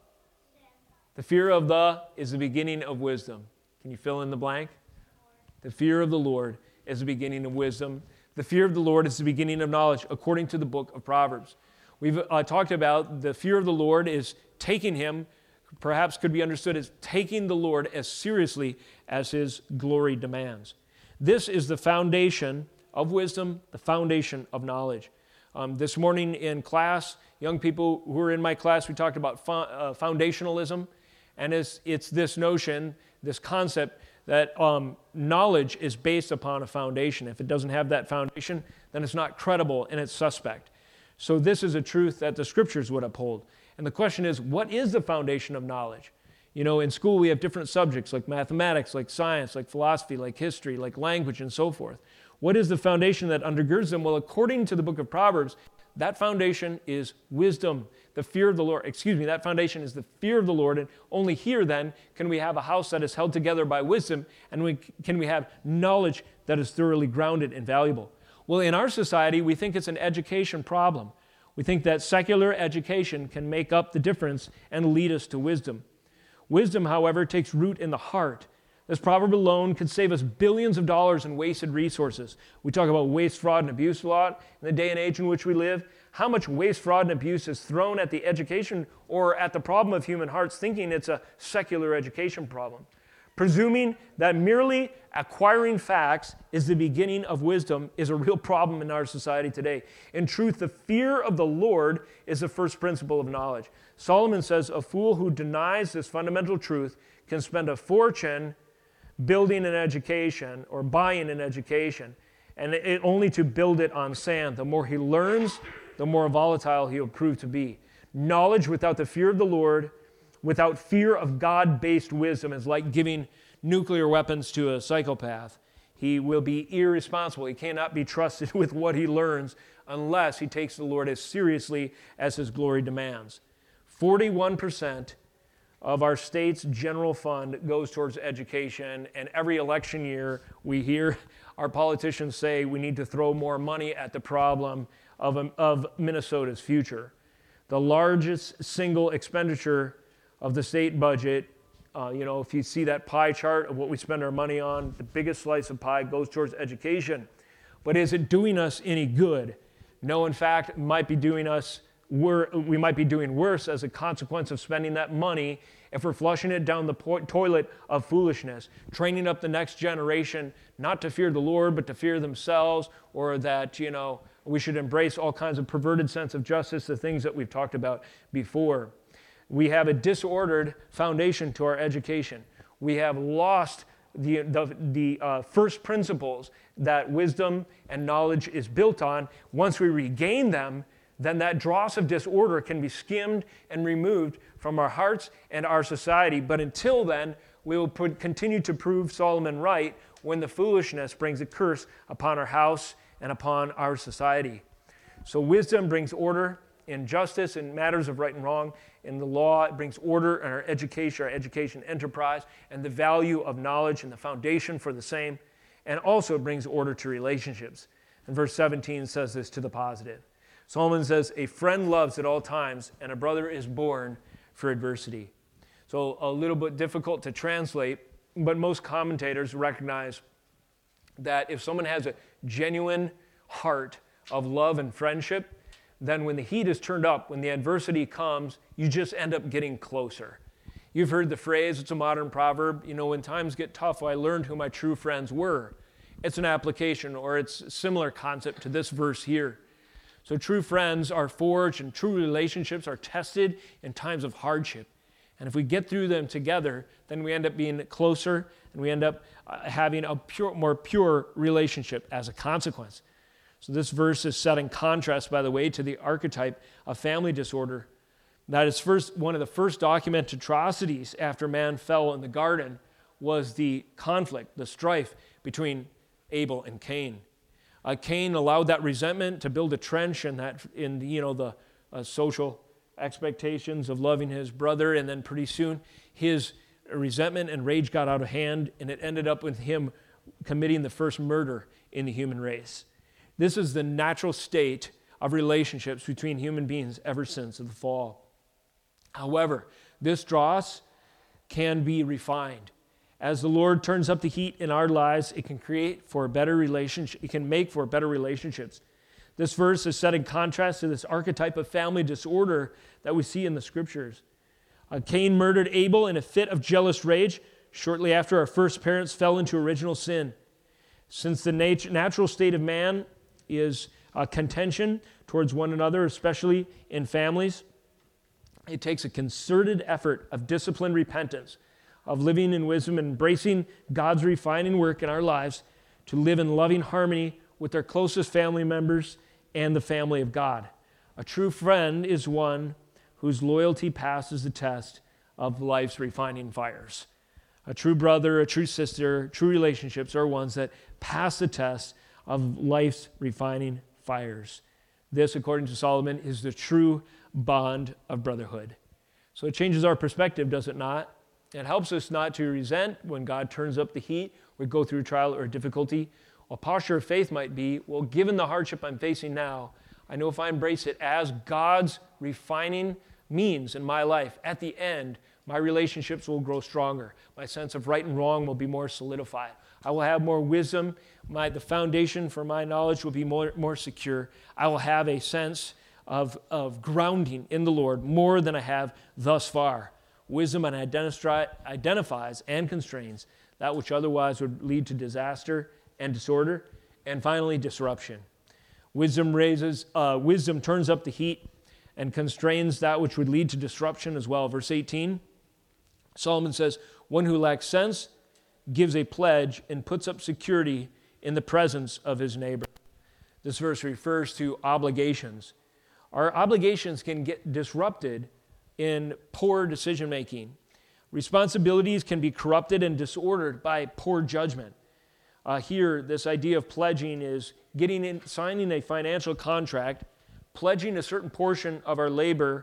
the fear of the is the beginning of wisdom. Can you fill in the blank? The fear of the Lord is the beginning of wisdom. The fear of the Lord is the beginning of knowledge according to the book of Proverbs. We've uh, talked about the fear of the Lord is taking him, perhaps could be understood as taking the Lord as seriously as his glory demands. This is the foundation of wisdom, the foundation of knowledge. Um, this morning in class, young people who were in my class, we talked about fo- uh, foundationalism, and it's, it's this notion, this concept that um, knowledge is based upon a foundation. If it doesn't have that foundation, then it's not credible and it's suspect. So this is a truth that the scriptures would uphold. And the question is, what is the foundation of knowledge? You know, in school we have different subjects like mathematics, like science, like philosophy, like history, like language, and so forth. What is the foundation that undergirds them? Well, according to the book of Proverbs, that foundation is wisdom, the fear of the Lord. Excuse me, that foundation is the fear of the Lord, and only here then can we have a house that is held together by wisdom, and we, can we have knowledge that is thoroughly grounded and valuable. Well, in our society, we think it's an education problem. We think that secular education can make up the difference and lead us to wisdom. Wisdom, however, takes root in the heart. This proverb alone could save us billions of dollars in wasted resources. We talk about waste, fraud, and abuse a lot in the day and age in which we live. How much waste, fraud, and abuse is thrown at the education or at the problem of human hearts, thinking it's a secular education problem. Presuming that merely acquiring facts is the beginning of wisdom is a real problem in our society today. In truth, the fear of the Lord is the first principle of knowledge. Solomon says a fool who denies this fundamental truth can spend a fortune building an education or buying an education, and it, only to build it on sand. The more he learns, the more volatile he'll prove to be. Knowledge without the fear of the Lord, without fear of God-based wisdom, is like giving nuclear weapons to a psychopath. He will be irresponsible. He cannot be trusted with what he learns unless he takes the Lord as seriously as his glory demands. forty-one percent of our state's general fund goes towards education, and every election year we hear our politicians say we need to throw more money at the problem of, of Minnesota's future. The largest single expenditure of the state budget, uh, you know, if you see that pie chart of what we spend our money on, the biggest slice of pie goes towards education. But is it doing us any good? No, in fact, it might be doing us We're, we might be doing worse as a consequence of spending that money if we're flushing it down the po- toilet of foolishness, training up the next generation not to fear the Lord, but to fear themselves, or that, you know, we should embrace all kinds of perverted sense of justice, the things that we've talked about before. We have a disordered foundation to our education. We have lost the, the, the uh, first principles that wisdom and knowledge is built on. Once we regain them, then that dross of disorder can be skimmed and removed from our hearts and our society. But until then, we will put, continue to prove Solomon right when the foolishness brings a curse upon our house and upon our society. So wisdom brings order in justice, in matters of right and wrong. In the law, it brings order in our education, our education enterprise, and the value of knowledge and the foundation for the same. And also it brings order to relationships. And verse seventeen says this to the positive. Solomon says, a friend loves at all times, and a brother is born for adversity. So a little bit difficult to translate, but most commentators recognize that if someone has a genuine heart of love and friendship, then when the heat is turned up, when the adversity comes, you just end up getting closer. You've heard the phrase, it's a modern proverb, you know, when times get tough, I learned who my true friends were. It's an application, or it's a similar concept to this verse here. So true friends are forged and true relationships are tested in times of hardship. And if we get through them together, then we end up being closer and we end up uh, having a pure, more pure relationship as a consequence. So this verse is set in contrast, by the way, to the archetype of family disorder. That is first one of the first documented atrocities after man fell in the garden was the conflict, the strife between Abel and Cain. Uh, Cain allowed that resentment to build a trench in that, in you know the uh, social expectations of loving his brother, and then pretty soon his resentment and rage got out of hand, and it ended up with him committing the first murder in the human race. This is the natural state of relationships between human beings ever since the fall. However, this dross can be refined. As the Lord turns up the heat in our lives, it can create for a better relationship. It can make for better relationships. This verse is set in contrast to this archetype of family disorder that we see in the scriptures. Uh, Cain murdered Abel in a fit of jealous rage shortly after our first parents fell into original sin. Since the nat- natural state of man is uh, contention towards one another, especially in families, it takes a concerted effort of disciplined repentance, of living in wisdom and embracing God's refining work in our lives to live in loving harmony with our closest family members and the family of God. A true friend is one whose loyalty passes the test of life's refining fires. A true brother, a true sister, true relationships are ones that pass the test of life's refining fires. This, according to Solomon, is the true bond of brotherhood. So it changes our perspective, does it not? It helps us not to resent when God turns up the heat, we go through a trial or a difficulty. A posture of faith might be, well, given the hardship I'm facing now, I know if I embrace it as God's refining means in my life, at the end, my relationships will grow stronger. My sense of right and wrong will be more solidified. I will have more wisdom. My, the foundation for my knowledge will be more, more secure. I will have a sense of, of grounding in the Lord more than I have thus far. Wisdom identifies and constrains that which otherwise would lead to disaster and disorder, and finally disruption. Wisdom raises, uh, wisdom turns up the heat and constrains that which would lead to disruption as well. Verse eighteen, Solomon says, one who lacks sense gives a pledge and puts up security in the presence of his neighbor. This verse refers to obligations. Our obligations can get disrupted in poor decision-making. Responsibilities can be corrupted and disordered by poor judgment. Uh, here, this idea of pledging is getting in, signing a financial contract, pledging a certain portion of our labor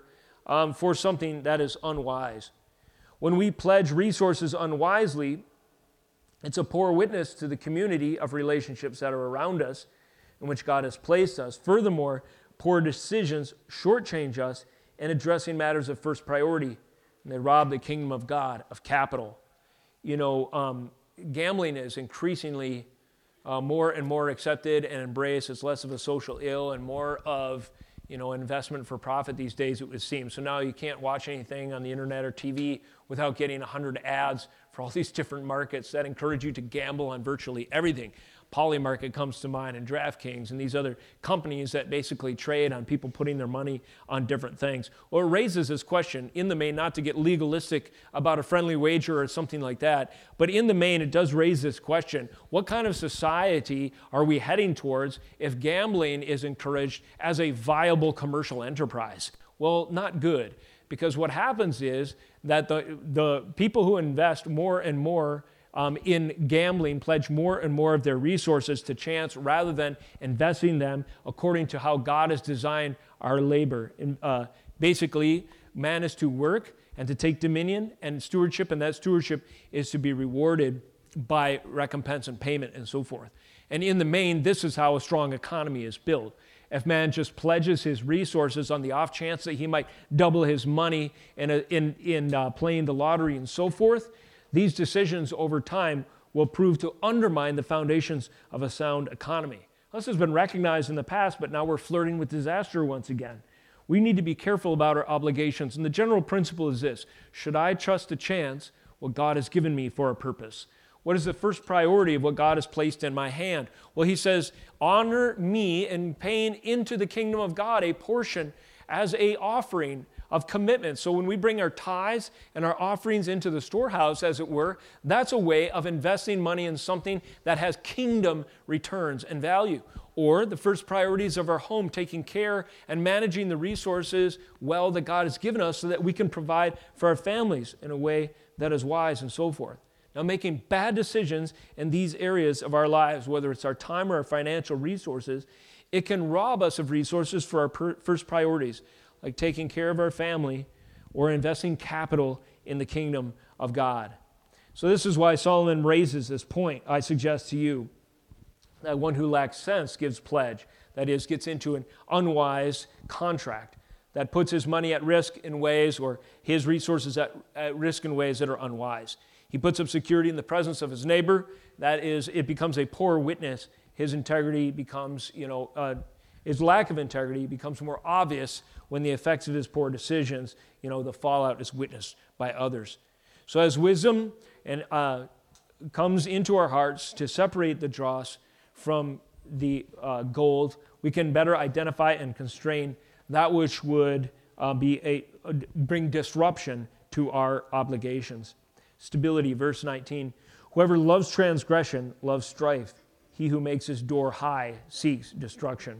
um, for something that is unwise. When we pledge resources unwisely, it's a poor witness to the community of relationships that are around us in which God has placed us. Furthermore, poor decisions shortchange us in addressing matters of first priority, and they rob the kingdom of God of capital. You know, um, gambling is increasingly uh, more and more accepted and embraced. It's less of a social ill and more of, you know, investment for profit these days, it would seem. So now you can't watch anything on the internet or T V without getting one hundred ads for all these different markets that encourage you to gamble on virtually everything. Polymarket comes to mind, and DraftKings, and these other companies that basically trade on people putting their money on different things. Well, it raises this question, in the main, not to get legalistic about a friendly wager or something like that, but in the main, it does raise this question: what kind of society are we heading towards if gambling is encouraged as a viable commercial enterprise? Well, not good, because what happens is that the, the people who invest more and more Um, in gambling pledge more and more of their resources to chance rather than investing them according to how God has designed our labor. And, uh, basically, man is to work and to take dominion and stewardship, and that stewardship is to be rewarded by recompense and payment and so forth. And in the main, this is how a strong economy is built. If man just pledges his resources on the off chance that he might double his money in, a, in, in uh, playing the lottery and so forth, these decisions over time will prove to undermine the foundations of a sound economy. This has been recognized in the past, but now we're flirting with disaster once again. We need to be careful about our obligations. And the general principle is this: should I trust to chance what God has given me for a purpose? What is the first priority of what God has placed in my hand? Well, he says, honor me in paying into the kingdom of God a portion as a offering of commitment. So when we bring our tithes and our offerings into the storehouse, as it were, that's a way of investing money in something that has kingdom returns and value. Or the first priorities of our home, taking care and managing the resources well that God has given us so that we can provide for our families in a way that is wise and so forth. Now, making bad decisions in these areas of our lives, whether it's our time or our financial resources, it can rob us of resources for our per- first priorities, like taking care of our family or investing capital in the kingdom of God. So this is why Solomon raises this point. I suggest to you that one who lacks sense gives pledge, that is, gets into an unwise contract that puts his money at risk in ways, or his resources at, at risk in ways that are unwise. He puts up security in the presence of his neighbor. That is, it becomes a poor witness. His integrity becomes, you know, uh, his lack of integrity becomes more obvious when the effects of his poor decisions, you know, the fallout is witnessed by others. So as wisdom and uh, comes into our hearts to separate the dross from the uh, gold, we can better identify and constrain that which would uh, be a, a bring disruption to our obligations. Stability, verse nineteen. Whoever loves transgression loves strife. He who makes his door high seeks destruction.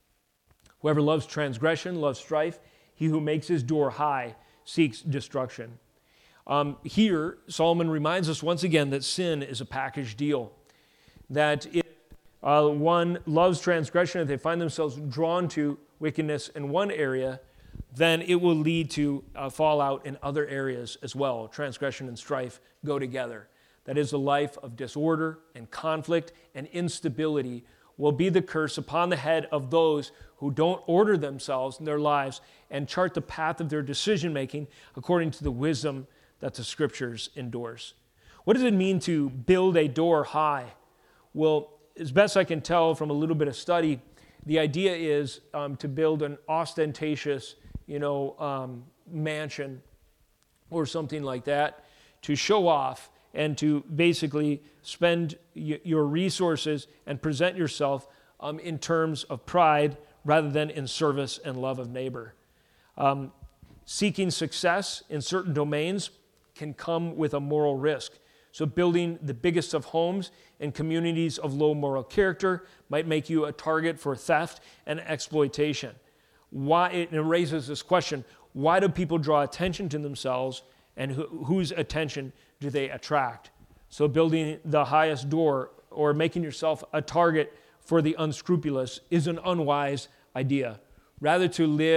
Whoever loves transgression loves strife. He who makes his door high seeks destruction. Um, here, Solomon reminds us once again that sin is a package deal. That if uh, one loves transgression, if they find themselves drawn to wickedness in one area, then it will lead to uh, fallout in other areas as well. Transgression and strife go together. That is, a life of disorder and conflict and instability will be the curse upon the head of those who don't order themselves in their lives and chart the path of their decision-making according to the wisdom that the Scriptures endorse. What does it mean to build a door high? Well, as best I can tell from a little bit of study, the idea is um, to build an ostentatious, you know, um, mansion or something like that to show off and to basically spend y- your resources and present yourself um, in terms of pride rather than in service and love of neighbor. Um, seeking success in certain domains can come with a moral risk. So building the biggest of homes in communities of low moral character might make you a target for theft and exploitation. Why, it raises this question: why do people draw attention to themselves, and wh- whose attention do they attract? So building the highest door or making yourself a target for the unscrupulous is an unwise idea. Rather, to live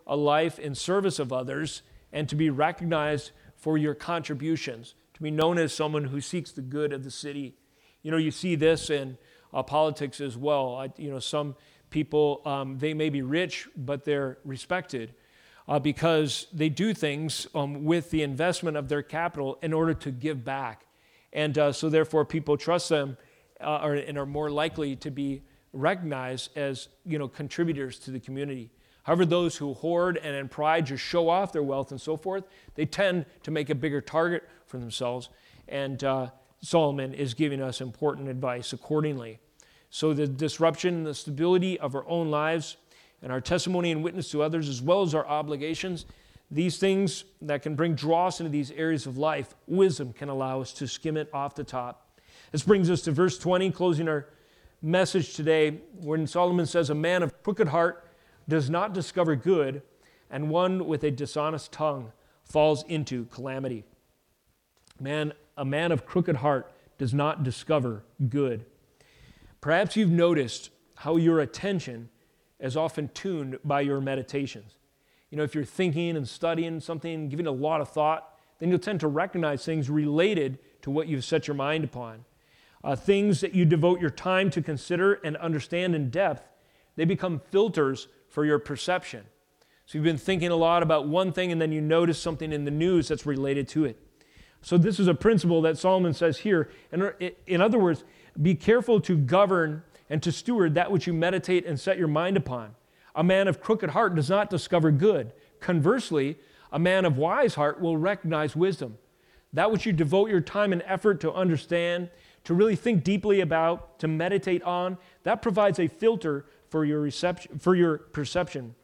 a life in service of others and to be recognized for your contributions, to be known as someone who seeks the good of the city. You know, you see this in uh, politics as well. I, you know, some people, um, they may be rich, but they're respected uh, because they do things um, with the investment of their capital in order to give back. And uh, so therefore people trust them uh, are, and are more likely to be recognized as, you know, contributors to the community. However, those who hoard and in pride just show off their wealth and so forth, they tend to make a bigger target for themselves. And uh, Solomon is giving us important advice accordingly. So the disruption and the stability of our own lives and our testimony and witness to others, as well as our obligations, these things that can bring dross into these areas of life, wisdom can allow us to skim it off the top. This brings us to verse twenty, closing our message today, when Solomon says, "A man of crooked heart does not discover good, and one with a dishonest tongue falls into calamity." Man, a man of crooked heart does not discover good. Perhaps you've noticed how your attention is often tuned by your meditations. You know, if you're thinking and studying something, giving a lot of thought, then you'll tend to recognize things related to what you've set your mind upon. Uh, things that you devote your time to consider and understand in depth, they become filters for your perception. So you've been thinking a lot about one thing and then you notice something in the news that's related to it. So this is a principle that Solomon says here. And in other words, be careful to govern and to steward that which you meditate and set your mind upon. A man of crooked heart does not discover good. Conversely, a man of wise heart will recognize wisdom. That which you devote your time and effort to understand, to really think deeply about, to meditate on, that provides a filter for your reception, for your perception.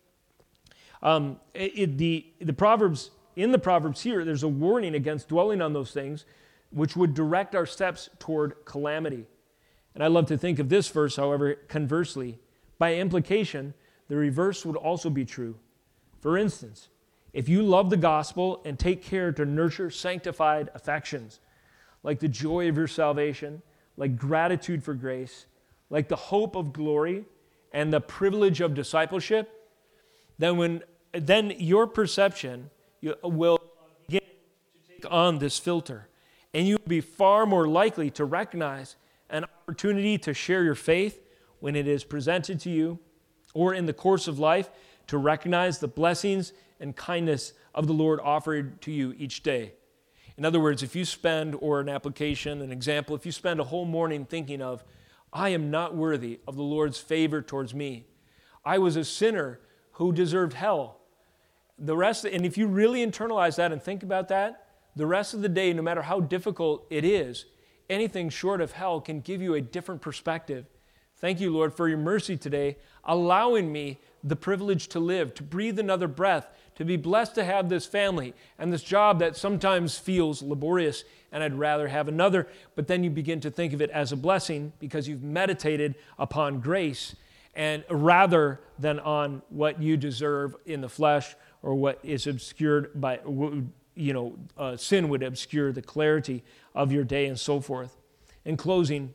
Um, it, the, the Proverbs, in the Proverbs here, there's a warning against dwelling on those things which would direct our steps toward calamity. And I love to think of this verse, however, conversely. By implication, the reverse would also be true. For instance, if you love the gospel and take care to nurture sanctified affections, like the joy of your salvation, like gratitude for grace, like the hope of glory, and the privilege of discipleship, then when then your perception will begin to take on this filter, and you will be far more likely to recognize an opportunity to share your faith when it is presented to you, or in the course of life, to recognize the blessings and kindness of the Lord offered to you each day. In other words, if you spend, or an application, an example, if you spend a whole morning thinking of, I am not worthy of the Lord's favor towards me. I was a sinner who deserved hell. The rest, and if you really internalize that and think about that, the rest of the day, no matter how difficult it is, anything short of hell can give you a different perspective. Thank you, Lord, for your mercy today, allowing me the privilege to live, to breathe another breath, to be blessed to have this family and this job that sometimes feels laborious and I'd rather have another. But then you begin to think of it as a blessing because you've meditated upon grace, and rather than on what you deserve in the flesh or what is obscured by, you know, uh, sin would obscure the clarity of your day and so forth. In closing,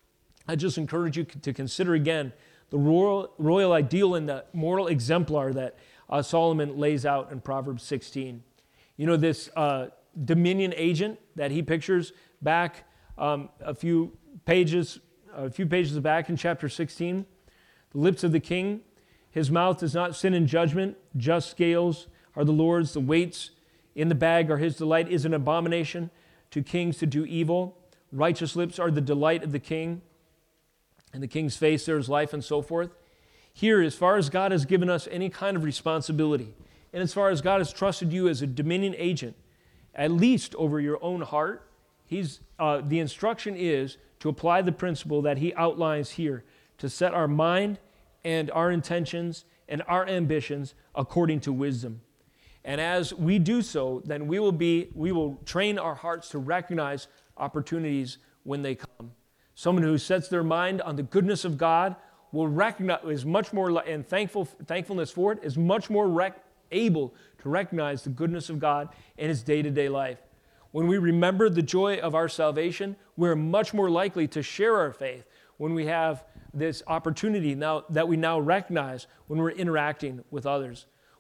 I just encourage you to consider again the royal, royal ideal and the moral exemplar that uh, Solomon lays out in Proverbs sixteen. You know, this uh, dominion agent that he pictures back um, a few pages, a few pages back in chapter sixteen. The lips of the king, his mouth does not sin in judgment. Just scales are the Lord's. The weights in the bag are his delight. Is an abomination to kings to do evil. Righteous lips are the delight of the king. In the king's face there is life, and so forth. Here, as far as God has given us any kind of responsibility, and as far as God has trusted you as a dominion agent, at least over your own heart, he's, uh, the instruction is to apply the principle that he outlines here, to set our mind and our intentions and our ambitions according to wisdom. And as we do so, then we will be, we will train our hearts to recognize opportunities when they come. Someone who sets their mind on the goodness of God will recognize, is much more, and thankful, thankfulness for it, is much more rec- able to recognize the goodness of God in his day-to-day life. When we remember the joy of our salvation, we're much more likely to share our faith when we have this opportunity now that we now recognize when we're interacting with others.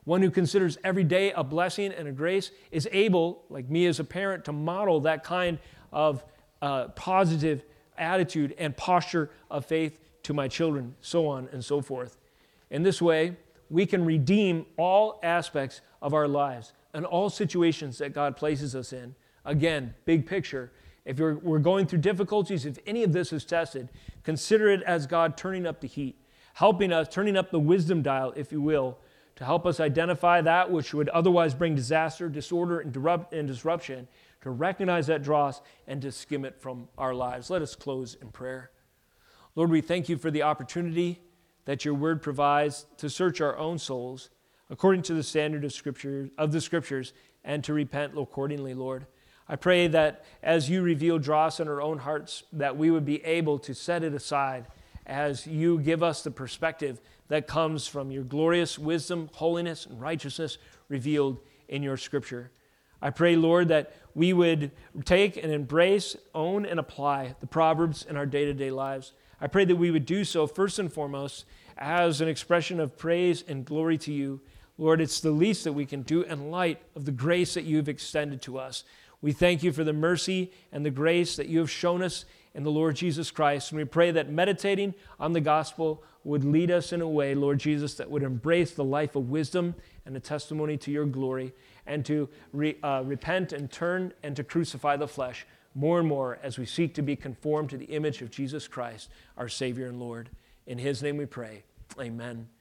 one who considers every day a blessing and a grace, is able, like me as a parent, to model that kind of uh, positive attitude and posture of faith to my children, so on and so forth. In this way, we can redeem all aspects of our lives and all situations that God places us in. Again, big picture. If you're, we're going through difficulties, if any of this is tested, consider it as God turning up the heat, helping us, turning up the wisdom dial, if you will, to help us identify that which would otherwise bring disaster, disorder, and, disrupt, and disruption, to recognize that dross and to skim it from our lives. Let us close in prayer. Lord, we thank you for the opportunity that your word provides to search our own souls according to the standard of Scripture, of the Scriptures, and to repent accordingly, Lord. I pray that as you reveal dross in our own hearts, that we would be able to set it aside as you give us the perspective that comes from your glorious wisdom, holiness, and righteousness revealed in your Scripture. I pray, Lord, that we would take and embrace, own, and apply the Proverbs in our day-to-day lives. I pray that we would do so first and foremost as an expression of praise and glory to you. Lord, it's the least that we can do in light of the grace that you've extended to us. We thank you for the mercy and the grace that you have shown us in the Lord Jesus Christ. And we pray that meditating on the gospel would lead us in a way, Lord Jesus, that would embrace the life of wisdom and a testimony to your glory, and to re, uh, repent and turn and to crucify the flesh more and more as we seek to be conformed to the image of Jesus Christ, our Savior and Lord. In his name we pray. Amen.